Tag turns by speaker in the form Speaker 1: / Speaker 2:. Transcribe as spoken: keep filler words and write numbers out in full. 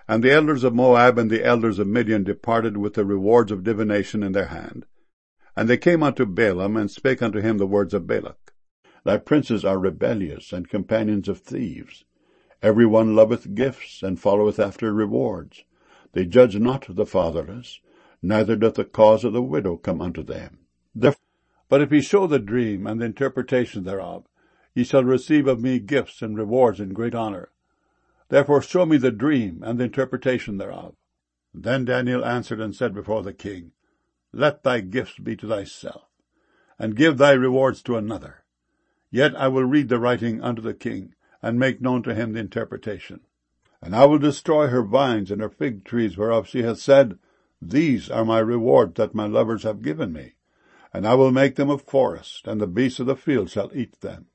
Speaker 1: And the elders of Moab and the elders of Midian departed with the rewards of divination in their hand. And they came unto Balaam, and spake unto him the words of Balak. Thy princes are rebellious, and companions of thieves. Every one loveth gifts, and followeth after rewards. They judge not the fatherless, neither doth the cause of the widow come unto them. Therefore, but if ye show the dream and the interpretation thereof, ye shall receive of me gifts and rewards and great honour. Therefore show me the dream and the interpretation thereof. Then Daniel answered and said before the king, Let thy gifts be to thyself, and give thy rewards to another. Yet I will read the writing unto the king, and make known to him the interpretation. And I will destroy her vines and her fig trees, whereof she hath said, These are my rewards that my lovers have given me. And I will make them a forest, and the beasts of the field shall eat them.